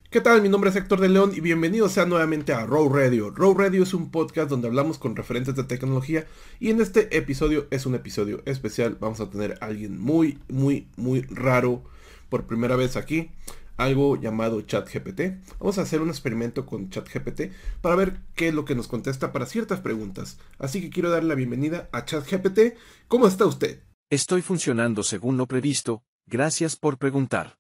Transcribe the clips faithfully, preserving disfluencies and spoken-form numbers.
¿Qué tal? Mi nombre es Héctor de León y bienvenidos sean nuevamente a Row Radio. Row Radio es un podcast donde hablamos con referentes de tecnología y en este episodio es un episodio especial. Vamos a tener a alguien muy, muy, muy raro por primera vez aquí, algo llamado ChatGPT. Vamos a hacer un experimento con ChatGPT para ver qué es lo que nos contesta para ciertas preguntas. Así que quiero darle la bienvenida a ChatGPT. ¿Cómo está usted? Estoy funcionando según lo previsto, gracias por preguntar.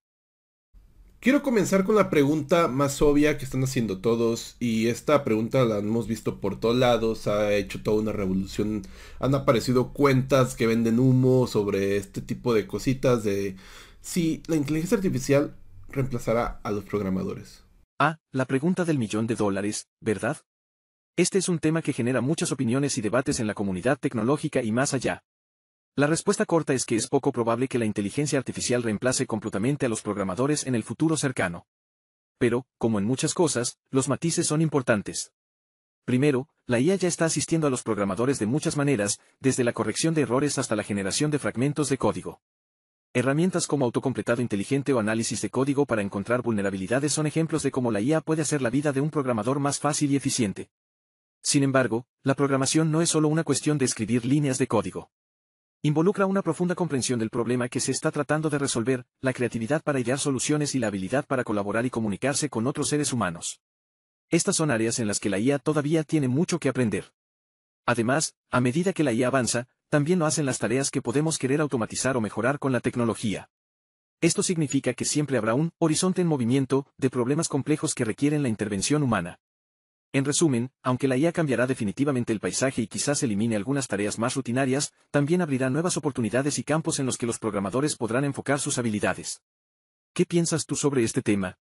Quiero comenzar con la pregunta más obvia que están haciendo todos, y esta pregunta la hemos visto por todos lados, ha hecho toda una revolución, han aparecido cuentas que venden humo sobre este tipo de cositas de si la inteligencia artificial reemplazará a los programadores. Ah, la pregunta del millón de dólares, ¿verdad? Este es un tema que genera muchas opiniones y debates en la comunidad tecnológica y más allá. La respuesta corta es que es poco probable que la inteligencia artificial reemplace completamente a los programadores en el futuro cercano. Pero, como en muchas cosas, los matices son importantes. Primero, la I A ya está asistiendo a los programadores de muchas maneras, desde la corrección de errores hasta la generación de fragmentos de código. Herramientas como autocompletado inteligente o análisis de código para encontrar vulnerabilidades son ejemplos de cómo la I A puede hacer la vida de un programador más fácil y eficiente. Sin embargo, la programación no es solo una cuestión de escribir líneas de código. Involucra una profunda comprensión del problema que se está tratando de resolver, la creatividad para idear soluciones y la habilidad para colaborar y comunicarse con otros seres humanos. Estas son áreas en las que la I A todavía tiene mucho que aprender. Además, a medida que la I A avanza, también lo hacen las tareas que podemos querer automatizar o mejorar con la tecnología. Esto significa que siempre habrá un horizonte en movimiento de problemas complejos que requieren la intervención humana. En resumen, aunque la I A cambiará definitivamente el paisaje y quizás elimine algunas tareas más rutinarias, también abrirá nuevas oportunidades y campos en los que los programadores podrán enfocar sus habilidades. ¿Qué piensas tú sobre este tema?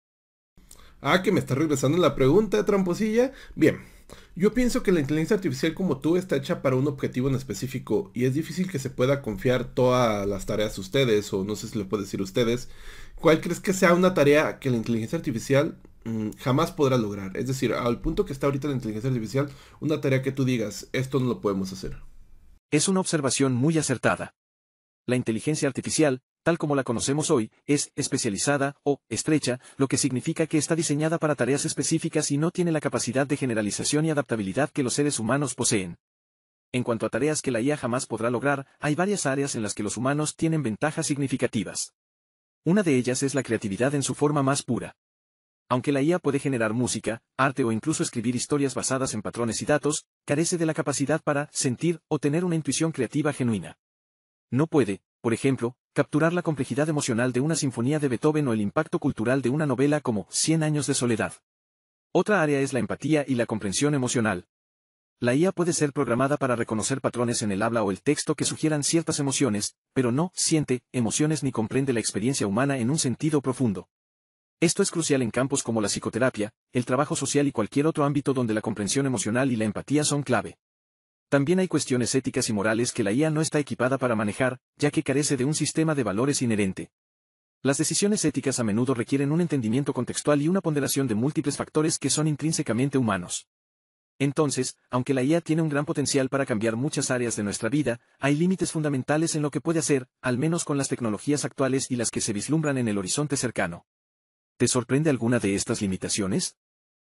Ah, que me está regresando la pregunta, tramposilla. Bien, yo pienso que la inteligencia artificial como tú está hecha para un objetivo en específico y es difícil que se pueda confiar todas las tareas a ustedes, o no sé si le puedo decir a ustedes. ¿Cuál crees que sea una tarea que la inteligencia artificial mm, jamás podrá lograr? Es decir, al punto que está ahorita la inteligencia artificial, una tarea que tú digas, esto no lo podemos hacer. Es una observación muy acertada. La inteligencia artificial, tal como la conocemos hoy, es especializada o estrecha, lo que significa que está diseñada para tareas específicas y no tiene la capacidad de generalización y adaptabilidad que los seres humanos poseen. En cuanto a tareas que la I A jamás podrá lograr, hay varias áreas en las que los humanos tienen ventajas significativas. Una de ellas es la creatividad en su forma más pura. Aunque la I A puede generar música, arte o incluso escribir historias basadas en patrones y datos, carece de la capacidad para sentir o tener una intuición creativa genuina. No puede, por ejemplo, capturar la complejidad emocional de una sinfonía de Beethoven o el impacto cultural de una novela como Cien años de soledad. Otra área es la empatía y la comprensión emocional. La I A puede ser programada para reconocer patrones en el habla o el texto que sugieran ciertas emociones, pero no siente emociones ni comprende la experiencia humana en un sentido profundo. Esto es crucial en campos como la psicoterapia, el trabajo social y cualquier otro ámbito donde la comprensión emocional y la empatía son clave. También hay cuestiones éticas y morales que la I A no está equipada para manejar, ya que carece de un sistema de valores inherente. Las decisiones éticas a menudo requieren un entendimiento contextual y una ponderación de múltiples factores que son intrínsecamente humanos. Entonces, aunque la I A tiene un gran potencial para cambiar muchas áreas de nuestra vida, hay límites fundamentales en lo que puede hacer, al menos con las tecnologías actuales y las que se vislumbran en el horizonte cercano. ¿Te sorprende alguna de estas limitaciones?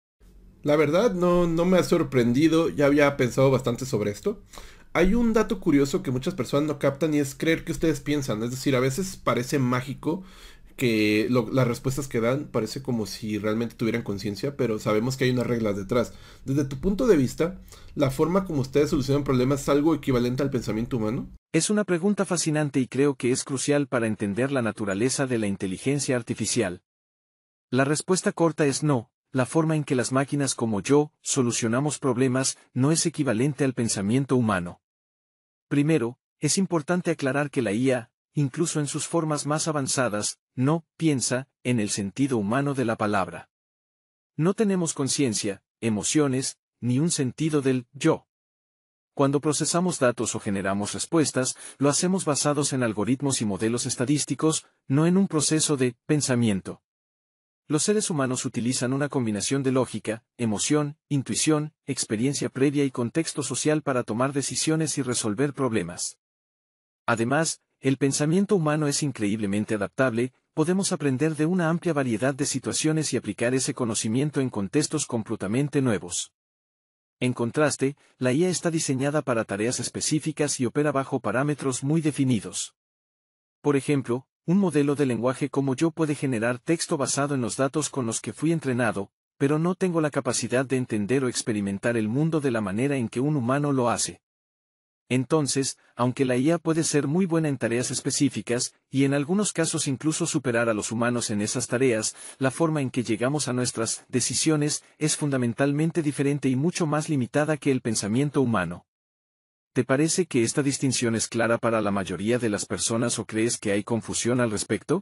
La verdad no, no me ha sorprendido, ya había pensado bastante sobre esto. Hay un dato curioso que muchas personas no captan y es creer que ustedes piensan, es decir, a veces parece mágico que lo- las respuestas que dan parece como si realmente tuvieran conciencia, pero sabemos que hay unas reglas detrás. Desde tu punto de vista, ¿la forma como ustedes solucionan problemas es algo equivalente al pensamiento humano? Es una pregunta fascinante y creo que es crucial para entender la naturaleza de la inteligencia artificial. La respuesta corta es no. La forma en que las máquinas como yo solucionamos problemas no es equivalente al pensamiento humano. Primero, es importante aclarar que la I A, incluso en sus formas más avanzadas, no piensa en el sentido humano de la palabra. No tenemos conciencia, emociones, ni un sentido del yo. Cuando procesamos datos o generamos respuestas, lo hacemos basados en algoritmos y modelos estadísticos, no en un proceso de pensamiento. Los seres humanos utilizan una combinación de lógica, emoción, intuición, experiencia previa y contexto social para tomar decisiones y resolver problemas. Además, el pensamiento humano es increíblemente adaptable, podemos aprender de una amplia variedad de situaciones y aplicar ese conocimiento en contextos completamente nuevos. En contraste, la I A está diseñada para tareas específicas y opera bajo parámetros muy definidos. Por ejemplo, un modelo de lenguaje como yo puede generar texto basado en los datos con los que fui entrenado, pero no tengo la capacidad de entender o experimentar el mundo de la manera en que un humano lo hace. Entonces, aunque la I A puede ser muy buena en tareas específicas, y en algunos casos incluso superar a los humanos en esas tareas, la forma en que llegamos a nuestras decisiones es fundamentalmente diferente y mucho más limitada que el pensamiento humano. ¿Te parece que esta distinción es clara para la mayoría de las personas o crees que hay confusión al respecto?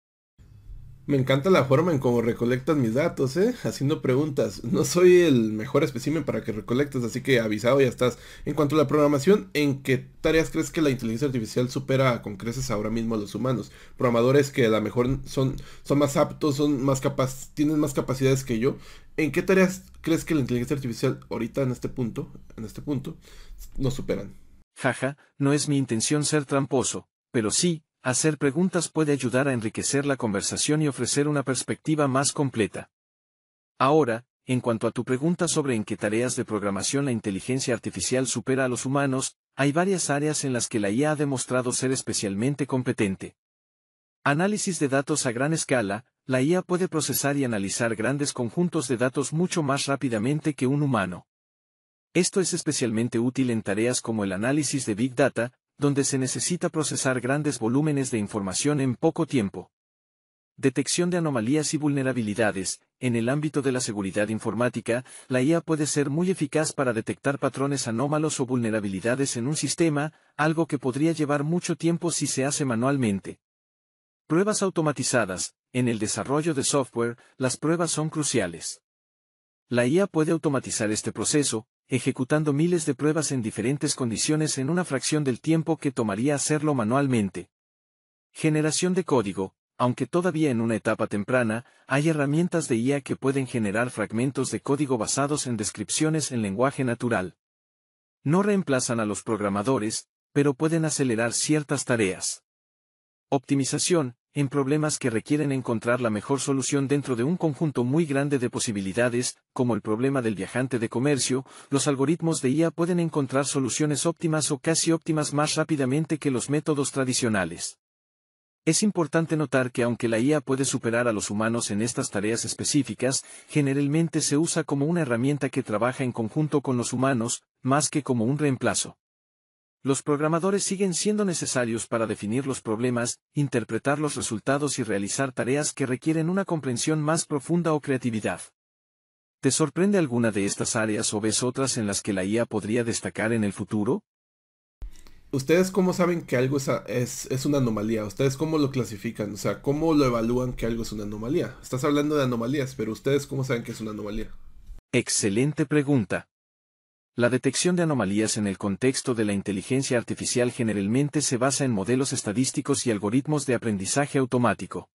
Me encanta la forma en cómo recolectas mis datos, ¿eh? Haciendo preguntas. No soy el mejor espécimen para que recolectes, así que avisado ya estás. En cuanto a la programación, ¿en qué tareas crees que la inteligencia artificial supera con creces ahora mismo a los humanos? Programadores que a lo mejor son, son más aptos, son más capaz, tienen más capacidades que yo. ¿En qué tareas crees que la inteligencia artificial ahorita en este punto, en este punto, nos superan? Jaja, no es mi intención ser tramposo, pero sí, hacer preguntas puede ayudar a enriquecer la conversación y ofrecer una perspectiva más completa. Ahora, en cuanto a tu pregunta sobre en qué tareas de programación la inteligencia artificial supera a los humanos, hay varias áreas en las que la I A ha demostrado ser especialmente competente. Análisis de datos a gran escala, la I A puede procesar y analizar grandes conjuntos de datos mucho más rápidamente que un humano. Esto es especialmente útil en tareas como el análisis de Big Data, donde se necesita procesar grandes volúmenes de información en poco tiempo. Detección de anomalías y vulnerabilidades. En el ámbito de la seguridad informática, la I A puede ser muy eficaz para detectar patrones anómalos o vulnerabilidades en un sistema, algo que podría llevar mucho tiempo si se hace manualmente. Pruebas automatizadas. En el desarrollo de software, las pruebas son cruciales. La I A puede automatizar este proceso, ejecutando miles de pruebas en diferentes condiciones en una fracción del tiempo que tomaría hacerlo manualmente. Generación de código. Aunque todavía en una etapa temprana, hay herramientas de I A que pueden generar fragmentos de código basados en descripciones en lenguaje natural. No reemplazan a los programadores, pero pueden acelerar ciertas tareas. Optimización. En problemas que requieren encontrar la mejor solución dentro de un conjunto muy grande de posibilidades, como el problema del viajante de comercio, los algoritmos de I A pueden encontrar soluciones óptimas o casi óptimas más rápidamente que los métodos tradicionales. Es importante notar que aunque la I A puede superar a los humanos en estas tareas específicas, generalmente se usa como una herramienta que trabaja en conjunto con los humanos, más que como un reemplazo. Los programadores siguen siendo necesarios para definir los problemas, interpretar los resultados y realizar tareas que requieren una comprensión más profunda o creatividad. ¿Te sorprende alguna de estas áreas o ves otras en las que la I A podría destacar en el futuro? ¿Ustedes cómo saben que algo es, a- es, es una anomalía? ¿Ustedes cómo lo clasifican? O sea, ¿cómo lo evalúan que algo es una anomalía? Estás hablando de anomalías, pero ¿ustedes cómo saben que es una anomalía? Excelente pregunta. La detección de anomalías en el contexto de la inteligencia artificial generalmente se basa en modelos estadísticos y algoritmos de aprendizaje automático.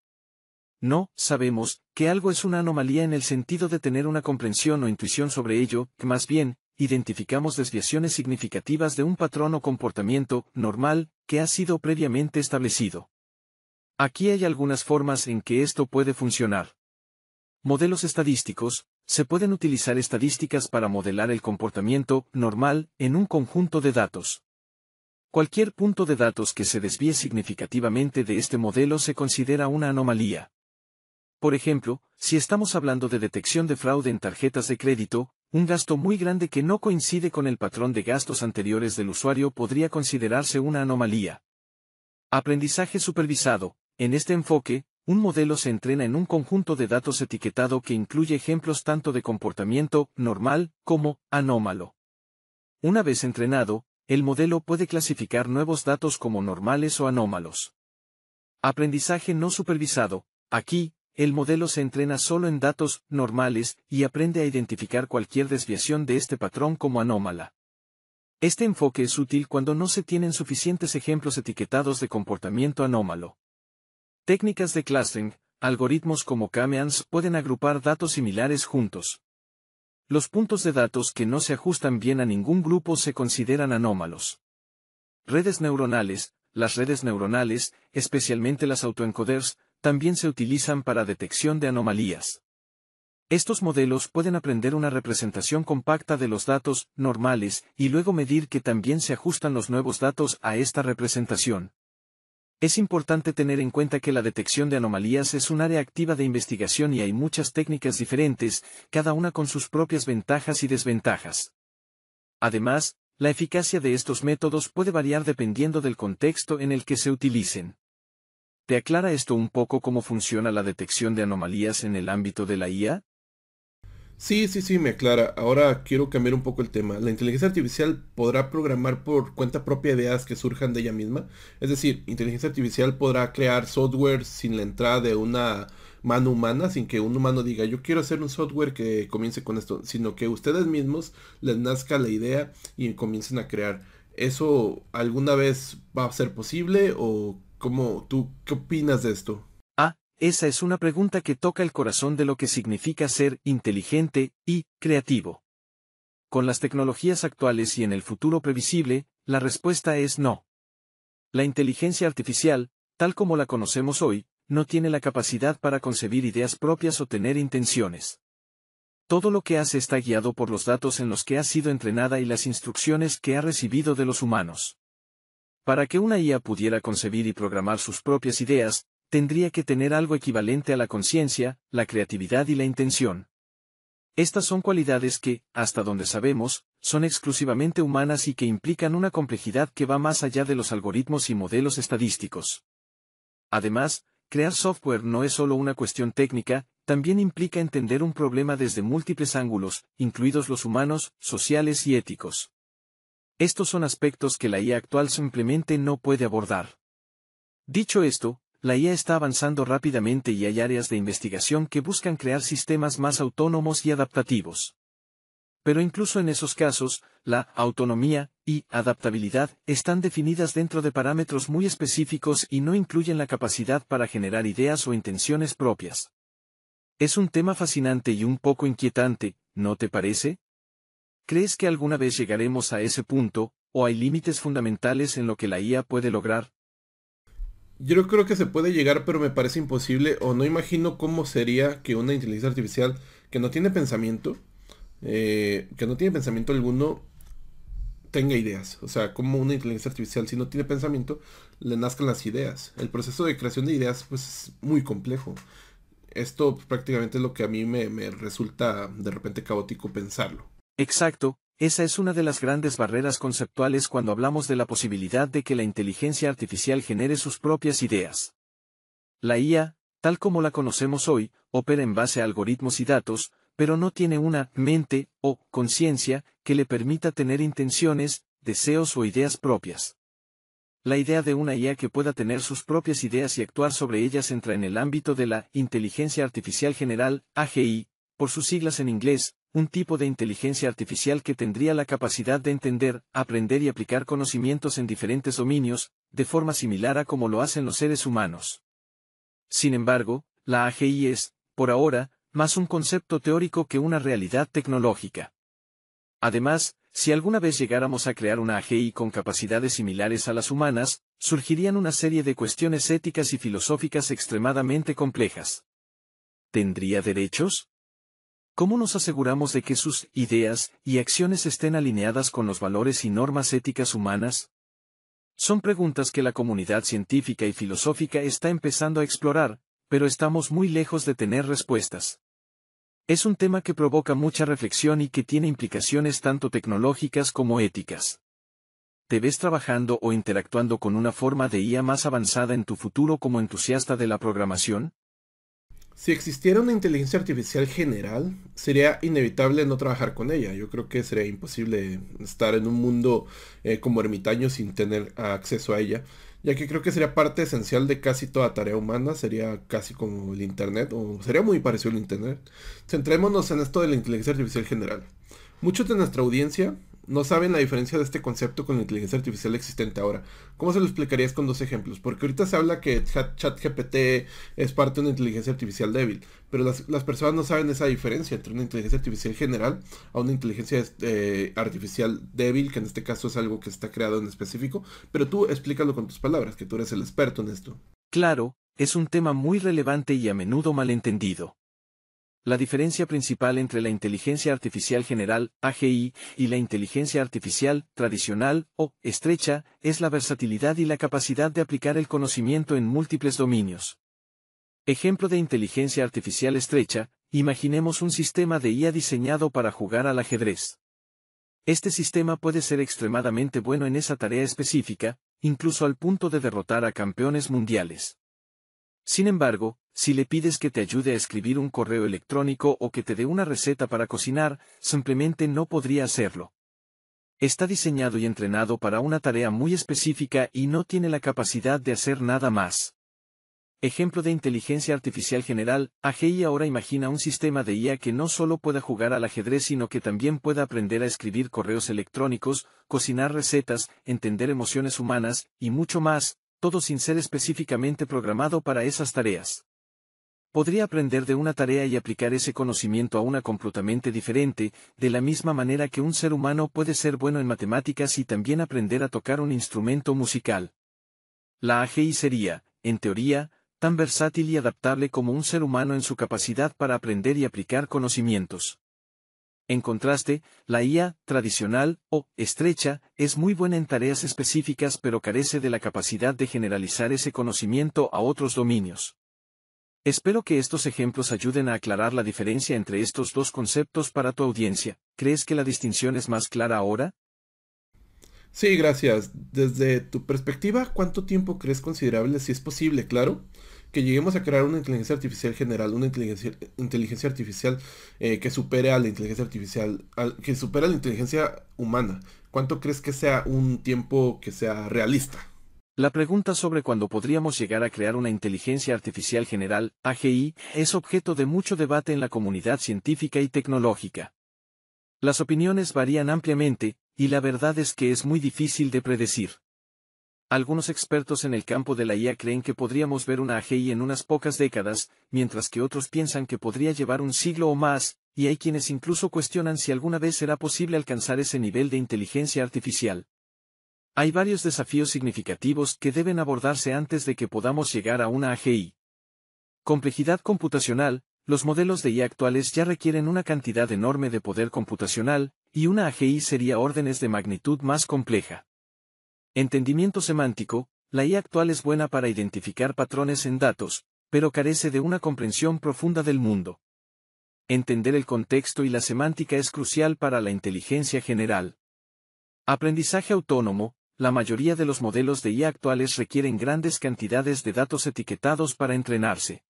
No sabemos que algo es una anomalía en el sentido de tener una comprensión o intuición sobre ello, que más bien, identificamos desviaciones significativas de un patrón o comportamiento normal que ha sido previamente establecido. Aquí hay algunas formas en que esto puede funcionar. Modelos estadísticos. Se pueden utilizar estadísticas para modelar el comportamiento normal en un conjunto de datos. Cualquier punto de datos que se desvíe significativamente de este modelo se considera una anomalía. Por ejemplo, si estamos hablando de detección de fraude en tarjetas de crédito, un gasto muy grande que no coincide con el patrón de gastos anteriores del usuario podría considerarse una anomalía. Aprendizaje supervisado. En este enfoque, un modelo se entrena en un conjunto de datos etiquetado que incluye ejemplos tanto de comportamiento normal como anómalo. Una vez entrenado, el modelo puede clasificar nuevos datos como normales o anómalos. Aprendizaje no supervisado. Aquí, el modelo se entrena solo en datos normales y aprende a identificar cualquier desviación de este patrón como anómala. Este enfoque es útil cuando no se tienen suficientes ejemplos etiquetados de comportamiento anómalo. Técnicas de clustering. Algoritmos como K-means pueden agrupar datos similares juntos. Los puntos de datos que no se ajustan bien a ningún grupo se consideran anómalos. Redes neuronales. las redes neuronales, especialmente las autoencoders, también se utilizan para detección de anomalías. Estos modelos pueden aprender una representación compacta de los datos normales y luego medir que también se ajustan los nuevos datos a esta representación. Es importante tener en cuenta que la detección de anomalías es un área activa de investigación y hay muchas técnicas diferentes, cada una con sus propias ventajas y desventajas. Además, la eficacia de estos métodos puede variar dependiendo del contexto en el que se utilicen. ¿Te aclara esto un poco cómo funciona la detección de anomalías en el ámbito de la I A? Sí, sí, sí, me aclara. Ahora quiero cambiar un poco el tema. ¿La inteligencia artificial podrá programar por cuenta propia ideas que surjan de ella misma? Es decir, ¿inteligencia artificial podrá crear software sin la entrada de una mano humana, sin que un humano diga, yo quiero hacer un software que comience con esto, sino que ustedes mismos les nazca la idea y comiencen a crear? ¿Eso alguna vez va a ser posible o cómo tú, qué opinas de esto? Ah, esa es una pregunta que toca el corazón de lo que significa ser inteligente y creativo. Con las tecnologías actuales y en el futuro previsible, la respuesta es no. La inteligencia artificial, tal como la conocemos hoy, no tiene la capacidad para concebir ideas propias o tener intenciones. Todo lo que hace está guiado por los datos en los que ha sido entrenada y las instrucciones que ha recibido de los humanos. Para que una I A pudiera concebir y programar sus propias ideas, tendría que tener algo equivalente a la conciencia, la creatividad y la intención. Estas son cualidades que, hasta donde sabemos, son exclusivamente humanas y que implican una complejidad que va más allá de los algoritmos y modelos estadísticos. Además, crear software no es solo una cuestión técnica, también implica entender un problema desde múltiples ángulos, incluidos los humanos, sociales y éticos. Estos son aspectos que la I A actual simplemente no puede abordar. Dicho esto, la I A está avanzando rápidamente y hay áreas de investigación que buscan crear sistemas más autónomos y adaptativos. Pero incluso en esos casos, la autonomía y adaptabilidad están definidas dentro de parámetros muy específicos y no incluyen la capacidad para generar ideas o intenciones propias. Es un tema fascinante y un poco inquietante, ¿no te parece? ¿Crees que alguna vez llegaremos a ese punto, o hay límites fundamentales en lo que la I A puede lograr? Yo creo que se puede llegar, pero me parece imposible, o no imagino cómo sería que una inteligencia artificial que no tiene pensamiento, eh, que no tiene pensamiento alguno, tenga ideas. O sea, como una inteligencia artificial, si no tiene pensamiento, le nazcan las ideas. El proceso de creación de ideas, pues, es muy complejo. Esto pues, prácticamente es lo que a mí me, me resulta de repente caótico pensarlo. Exacto, esa es una de las grandes barreras conceptuales cuando hablamos de la posibilidad de que la inteligencia artificial genere sus propias ideas. La I A, tal como la conocemos hoy, opera en base a algoritmos y datos, pero no tiene una mente o conciencia que le permita tener intenciones, deseos o ideas propias. La idea de una I A que pueda tener sus propias ideas y actuar sobre ellas entra en el ámbito de la inteligencia artificial general, A G I, por sus siglas en inglés, un tipo de inteligencia artificial que tendría la capacidad de entender, aprender y aplicar conocimientos en diferentes dominios, de forma similar a como lo hacen los seres humanos. Sin embargo, la A G I es, por ahora, más un concepto teórico que una realidad tecnológica. Además, si alguna vez llegáramos a crear una A G I con capacidades similares a las humanas, surgirían una serie de cuestiones éticas y filosóficas extremadamente complejas. ¿Tendría derechos? ¿Cómo nos aseguramos de que sus ideas y acciones estén alineadas con los valores y normas éticas humanas? Son preguntas que la comunidad científica y filosófica está empezando a explorar, pero estamos muy lejos de tener respuestas. Es un tema que provoca mucha reflexión y que tiene implicaciones tanto tecnológicas como éticas. ¿Te ves trabajando o interactuando con una forma de I A más avanzada en tu futuro como entusiasta de la programación? Si existiera una inteligencia artificial general, sería inevitable no trabajar con ella. Yo creo que sería imposible estar en un mundo eh, como ermitaño sin tener acceso a ella, ya que creo que sería parte esencial de casi toda tarea humana, sería casi como el Internet, o sería muy parecido al Internet. Centrémonos en esto de la inteligencia artificial general. Muchos de nuestra audiencia no saben la diferencia de este concepto con la inteligencia artificial existente ahora. ¿Cómo se lo explicarías con dos ejemplos? Porque ahorita se habla que Chat- ChatGPT es parte de una inteligencia artificial débil, pero las, las personas no saben esa diferencia entre una inteligencia artificial general a una inteligencia eh, artificial débil, que en este caso es algo que está creado en específico, pero tú explícalo con tus palabras, que tú eres el experto en esto. Claro, es un tema muy relevante y a menudo malentendido. La diferencia principal entre la inteligencia artificial general, A G I, y la inteligencia artificial, tradicional, o estrecha, es la versatilidad y la capacidad de aplicar el conocimiento en múltiples dominios. Ejemplo de inteligencia artificial estrecha, imaginemos un sistema de I A diseñado para jugar al ajedrez. Este sistema puede ser extremadamente bueno en esa tarea específica, incluso al punto de derrotar a campeones mundiales. Sin embargo, si le pides que te ayude a escribir un correo electrónico o que te dé una receta para cocinar, simplemente no podría hacerlo. Está diseñado y entrenado para una tarea muy específica y no tiene la capacidad de hacer nada más. Ejemplo de inteligencia artificial general, A G I ahora imagina un sistema de I A que no solo pueda jugar al ajedrez sino que también pueda aprender a escribir correos electrónicos, cocinar recetas, entender emociones humanas, y mucho más, todo sin ser específicamente programado para esas tareas. Podría aprender de una tarea y aplicar ese conocimiento a una completamente diferente, de la misma manera que un ser humano puede ser bueno en matemáticas y también aprender a tocar un instrumento musical. La A G I sería, en teoría, tan versátil y adaptable como un ser humano en su capacidad para aprender y aplicar conocimientos. En contraste, la I A, tradicional, o estrecha, es muy buena en tareas específicas pero carece de la capacidad de generalizar ese conocimiento a otros dominios. Espero que estos ejemplos ayuden a aclarar la diferencia entre estos dos conceptos para tu audiencia. ¿Crees que la distinción es más clara ahora? Sí, gracias. Desde tu perspectiva, ¿cuánto tiempo crees considerable, si es posible, claro, que lleguemos a crear una inteligencia artificial general, una inteligencia, inteligencia artificial eh, que supere a la inteligencia artificial, al- que supere a la inteligencia humana? ¿Cuánto crees que sea un tiempo que sea realista? La pregunta sobre cuándo podríamos llegar a crear una inteligencia artificial general, A G I, es objeto de mucho debate en la comunidad científica y tecnológica. Las opiniones varían ampliamente, y la verdad es que es muy difícil de predecir. Algunos expertos en el campo de la I A creen que podríamos ver una A G I en unas pocas décadas, mientras que otros piensan que podría llevar un siglo o más, y hay quienes incluso cuestionan si alguna vez será posible alcanzar ese nivel de inteligencia artificial. Hay varios desafíos significativos que deben abordarse antes de que podamos llegar a una A G I. Complejidad computacional. Los modelos de I A actuales ya requieren una cantidad enorme de poder computacional, y una A G I sería órdenes de magnitud más compleja. Entendimiento semántico. La I A actual es buena para identificar patrones en datos, pero carece de una comprensión profunda del mundo. Entender el contexto y la semántica es crucial para la inteligencia general. Aprendizaje autónomo. La mayoría de los modelos de I A actuales requieren grandes cantidades de datos etiquetados para entrenarse.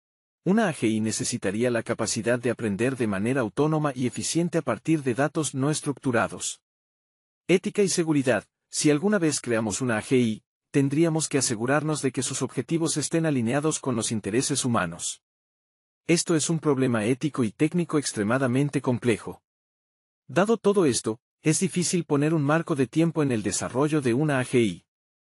Una A G I necesitaría la capacidad de aprender de manera autónoma y eficiente a partir de datos no estructurados. Ética y seguridad. Si alguna vez creamos una A G I, tendríamos que asegurarnos de que sus objetivos estén alineados con los intereses humanos. Esto es un problema ético y técnico extremadamente complejo. Dado todo esto, es difícil poner un marco de tiempo en el desarrollo de una A G I.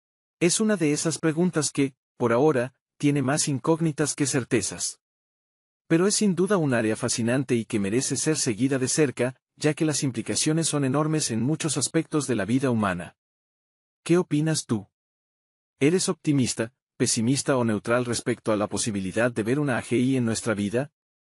Es una de esas preguntas que, por ahora, tiene más incógnitas que certezas. Pero es sin duda un área fascinante y que merece ser seguida de cerca, ya que las implicaciones son enormes en muchos aspectos de la vida humana. ¿Qué opinas tú? ¿Eres optimista, pesimista o neutral respecto a la posibilidad de ver una A G I en nuestra vida?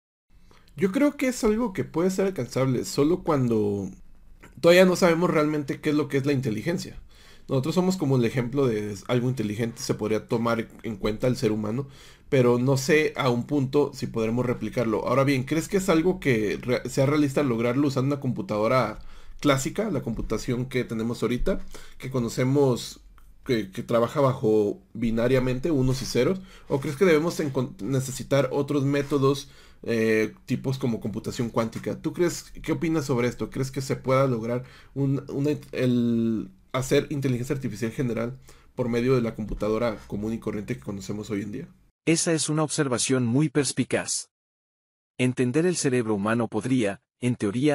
Yo creo que es algo que puede ser alcanzable solo cuando todavía no sabemos realmente qué es lo que es la inteligencia. Nosotros somos como el ejemplo de algo inteligente, se podría tomar en cuenta el ser humano, pero no sé a un punto si podremos replicarlo. Ahora bien, ¿crees que es algo que re- sea realista lograrlo usando una computadora clásica, la computación que tenemos ahorita, que conocemos, que, que trabaja bajo binariamente, unos y ceros? ¿O crees que debemos encon- necesitar otros métodos, eh, tipos como computación cuántica? ¿Tú crees, qué opinas sobre esto? ¿Crees que se pueda lograr un, una- el hacer inteligencia artificial general por medio de la computadora común y corriente que conocemos hoy en día? Esa es una observación muy perspicaz. Entender el cerebro humano podría, en teoría,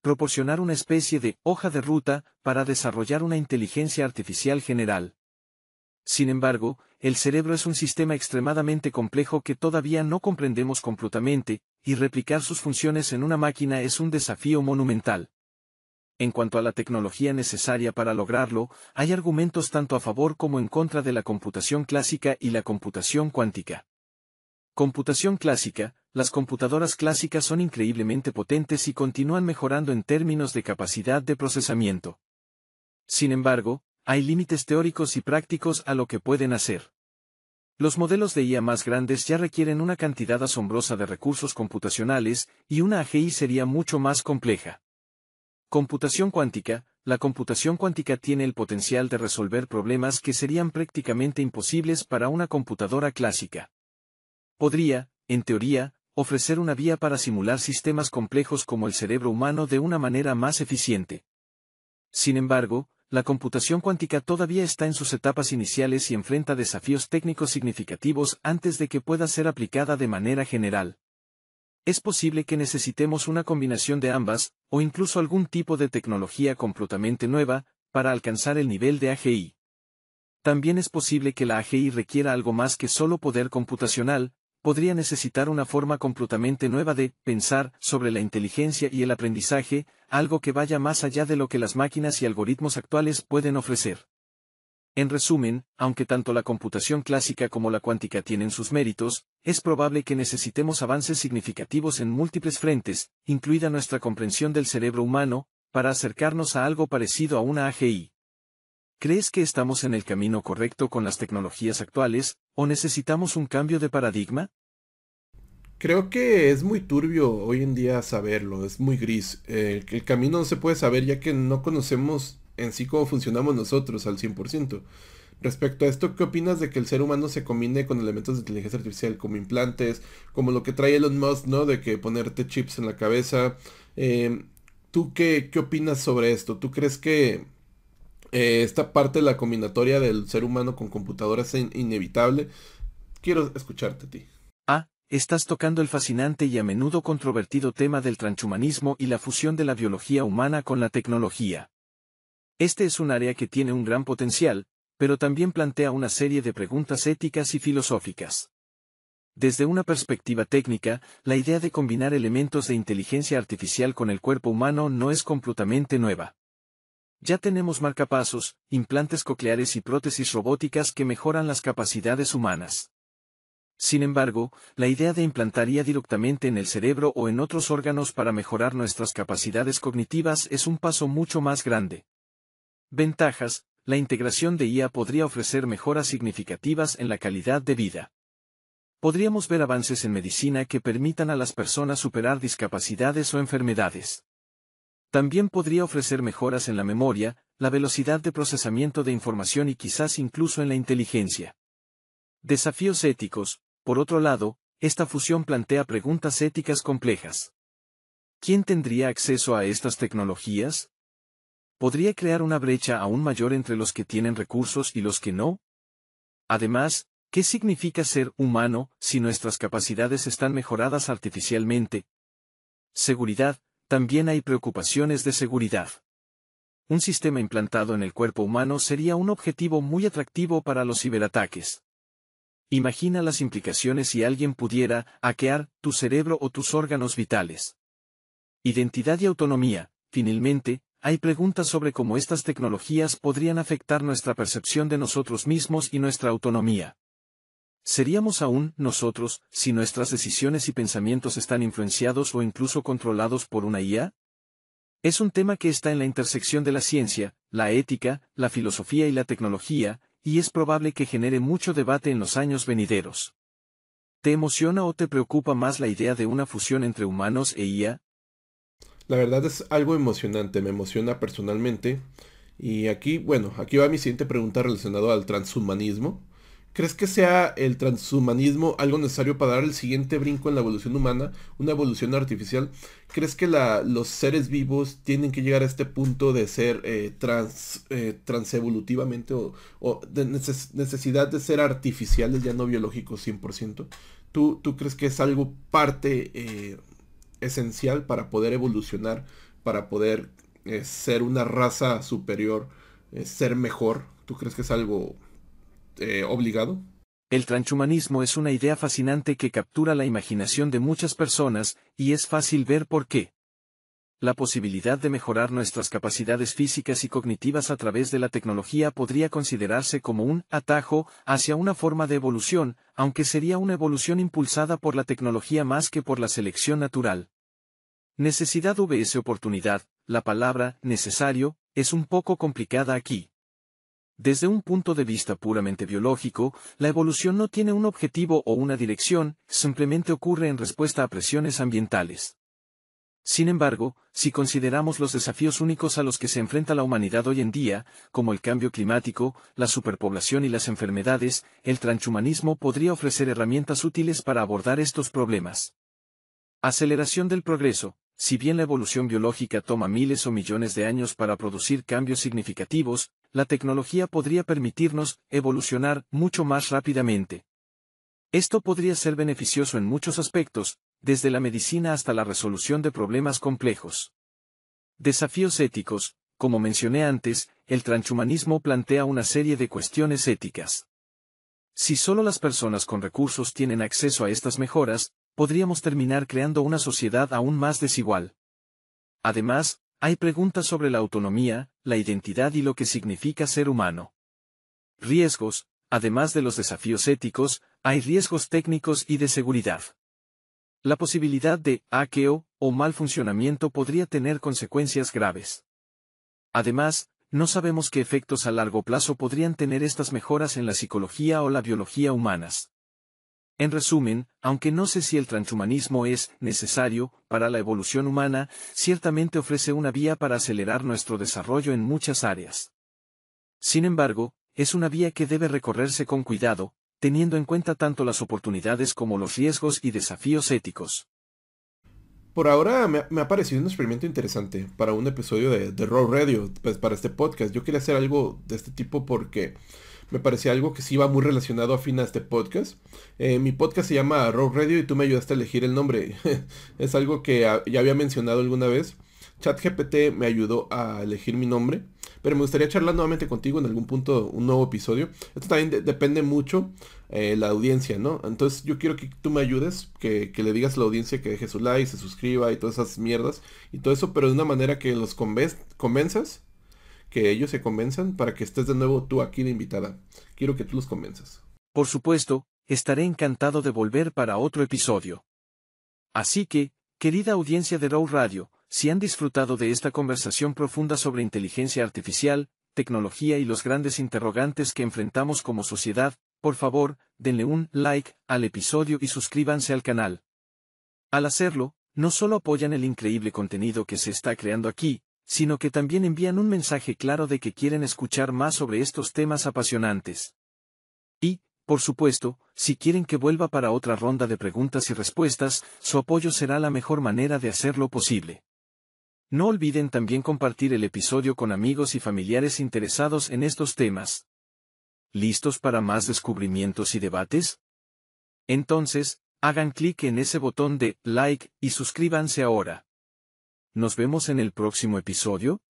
proporcionar una especie de hoja de ruta para desarrollar una inteligencia artificial general. Sin embargo, el cerebro es un sistema extremadamente complejo que todavía no comprendemos completamente, y replicar sus funciones en una máquina es un desafío monumental. En cuanto a la tecnología necesaria para lograrlo, hay argumentos tanto a favor como en contra de la computación clásica y la computación cuántica. Computación clásica. Las computadoras clásicas son increíblemente potentes y continúan mejorando en términos de capacidad de procesamiento. Sin embargo, hay límites teóricos y prácticos a lo que pueden hacer. Los modelos de I A más grandes ya requieren una cantidad asombrosa de recursos computacionales, y una A G I sería mucho más compleja. Computación cuántica. La computación cuántica tiene el potencial de resolver problemas que serían prácticamente imposibles para una computadora clásica. Podría, en teoría, ofrecer una vía para simular sistemas complejos como el cerebro humano de una manera más eficiente. Sin embargo, la computación cuántica todavía está en sus etapas iniciales y enfrenta desafíos técnicos significativos antes de que pueda ser aplicada de manera general. Es posible que necesitemos una combinación de ambas, o incluso algún tipo de tecnología completamente nueva, para alcanzar el nivel de A G I. También es posible que la A G I requiera algo más que solo poder computacional. Podría necesitar una forma completamente nueva de pensar sobre la inteligencia y el aprendizaje, algo que vaya más allá de lo que las máquinas y algoritmos actuales pueden ofrecer. En resumen, aunque tanto la computación clásica como la cuántica tienen sus méritos, es probable que necesitemos avances significativos en múltiples frentes, incluida nuestra comprensión del cerebro humano, para acercarnos a algo parecido a una A G I. ¿Crees que estamos en el camino correcto con las tecnologías actuales, o necesitamos un cambio de paradigma? Creo que es muy turbio hoy en día saberlo, es muy gris. Eh, el camino no se puede saber ya que no conocemos en sí cómo funcionamos nosotros al cien por ciento. Respecto a esto, ¿qué opinas de que el ser humano se combine con elementos de inteligencia artificial como implantes, como lo que trae Elon Musk, ¿no? De que ponerte chips en la cabeza. Eh, ¿tú qué, qué opinas sobre esto? ¿Tú crees que eh, esta parte de la combinatoria del ser humano con computadoras es in- inevitable? Quiero escucharte a ti. Ah, estás tocando el fascinante y a menudo controvertido tema del transhumanismo y la fusión de la biología humana con la tecnología. Este es un área que tiene un gran potencial, pero también plantea una serie de preguntas éticas y filosóficas. Desde una perspectiva técnica, la idea de combinar elementos de inteligencia artificial con el cuerpo humano no es completamente nueva. Ya tenemos marcapasos, implantes cocleares y prótesis robóticas que mejoran las capacidades humanas. Sin embargo, la idea de implantar I A directamente en el cerebro o en otros órganos para mejorar nuestras capacidades cognitivas es un paso mucho más grande. Ventajas: la integración de I A podría ofrecer mejoras significativas en la calidad de vida. Podríamos ver avances en medicina que permitan a las personas superar discapacidades o enfermedades. También podría ofrecer mejoras en la memoria, la velocidad de procesamiento de información y quizás incluso en la inteligencia. Desafíos éticos: por otro lado, esta fusión plantea preguntas éticas complejas. ¿Quién tendría acceso a estas tecnologías? ¿Podría crear una brecha aún mayor entre los que tienen recursos y los que no? Además, ¿qué significa ser humano si nuestras capacidades están mejoradas artificialmente? Seguridad: también hay preocupaciones de seguridad. Un sistema implantado en el cuerpo humano sería un objetivo muy atractivo para los ciberataques. Imagina las implicaciones si alguien pudiera hackear tu cerebro o tus órganos vitales. Identidad y autonomía: finalmente, hay preguntas sobre cómo estas tecnologías podrían afectar nuestra percepción de nosotros mismos y nuestra autonomía. ¿Seríamos aún nosotros si nuestras decisiones y pensamientos están influenciados o incluso controlados por una I A? Es un tema que está en la intersección de la ciencia, la ética, la filosofía y la tecnología, y es probable que genere mucho debate en los años venideros. ¿Te emociona o te preocupa más la idea de una fusión entre humanos e I A? La verdad es algo emocionante, me emociona personalmente. Y aquí, bueno, aquí va mi siguiente pregunta relacionada al transhumanismo. ¿Crees que sea el transhumanismo algo necesario para dar el siguiente brinco en la evolución humana, una evolución artificial? ¿Crees que la, los seres vivos tienen que llegar a este punto de ser eh, trans, eh, transevolutivamente o, o de neces- necesidad de ser artificiales, ya no biológicos cien por ciento? ¿Tú, tú crees que es algo parte eh, esencial para poder evolucionar para poder eh, ser una raza superior, eh, ser mejor? ¿Tú crees que es algo eh, obligado? El transhumanismo es una idea fascinante que captura la imaginación de muchas personas, y es fácil ver por qué. La posibilidad de mejorar nuestras capacidades físicas y cognitivas a través de la tecnología podría considerarse como un atajo hacia una forma de evolución, aunque sería una evolución impulsada por la tecnología más que por la selección natural. Necesidad vs oportunidad. La palabra necesario es un poco complicada aquí. Desde un punto de vista puramente biológico, la evolución no tiene un objetivo o una dirección, simplemente ocurre en respuesta a presiones ambientales. Sin embargo, si consideramos los desafíos únicos a los que se enfrenta la humanidad hoy en día, como el cambio climático, la superpoblación y las enfermedades, el transhumanismo podría ofrecer herramientas útiles para abordar estos problemas. Aceleración del progreso. Si bien la evolución biológica toma miles o millones de años para producir cambios significativos, la tecnología podría permitirnos evolucionar mucho más rápidamente. Esto podría ser beneficioso en muchos aspectos, desde la medicina hasta la resolución de problemas complejos. Desafíos éticos. Como mencioné antes, el transhumanismo plantea una serie de cuestiones éticas. Si solo las personas con recursos tienen acceso a estas mejoras, podríamos terminar creando una sociedad aún más desigual. Además, hay preguntas sobre la autonomía, la identidad y lo que significa ser humano. Riesgos. Además de los desafíos éticos, hay riesgos técnicos y de seguridad. La posibilidad de hackeo o mal funcionamiento podría tener consecuencias graves. Además, no sabemos qué efectos a largo plazo podrían tener estas mejoras en la psicología o la biología humanas. En resumen, aunque no sé si el transhumanismo es necesario para la evolución humana, ciertamente ofrece una vía para acelerar nuestro desarrollo en muchas áreas. Sin embargo, es una vía que debe recorrerse con cuidado, teniendo en cuenta tanto las oportunidades como los riesgos y desafíos éticos. Por ahora me, me ha parecido un experimento interesante para un episodio de, de Raw Radio, pues para este podcast. Yo quería hacer algo de este tipo porque me parecía algo que sí iba muy relacionado a fin a este podcast. Eh, mi podcast se llama Raw Radio y tú me ayudaste a elegir el nombre. Es algo que a, ya había mencionado alguna vez. ChatGPT me ayudó a elegir mi nombre, pero me gustaría charlar nuevamente contigo en algún punto, un nuevo episodio. Esto también de- depende mucho eh, la audiencia, ¿no? Entonces yo quiero que tú me ayudes, que, que le digas a la audiencia que deje su like, se suscriba y todas esas mierdas y todo eso, pero de una manera que los conven- convenzas, que ellos se convenzan para que estés de nuevo tú aquí de invitada. Quiero que tú los convenzas. Por supuesto, estaré encantado de volver para otro episodio. Así que, querida audiencia de Raw Radio, si han disfrutado de esta conversación profunda sobre inteligencia artificial, tecnología y los grandes interrogantes que enfrentamos como sociedad, por favor, denle un like al episodio y suscríbanse al canal. Al hacerlo, no solo apoyan el increíble contenido que se está creando aquí, sino que también envían un mensaje claro de que quieren escuchar más sobre estos temas apasionantes. Y, por supuesto, si quieren que vuelva para otra ronda de preguntas y respuestas, su apoyo será la mejor manera de hacerlo posible. No olviden también compartir el episodio con amigos y familiares interesados en estos temas. ¿Listos para más descubrimientos y debates? Entonces, hagan clic en ese botón de like y suscríbanse ahora. ¿Nos vemos en el próximo episodio?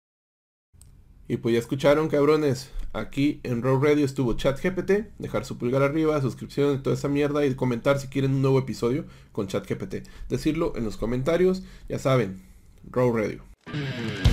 Y pues ya escucharon, cabrones. Aquí en Raw Radio estuvo ChatGPT. Dejar su pulgar arriba, suscripción y toda esa mierda. Y comentar si quieren un nuevo episodio con ChatGPT. Decirlo en los comentarios. Ya saben, Raw Radio.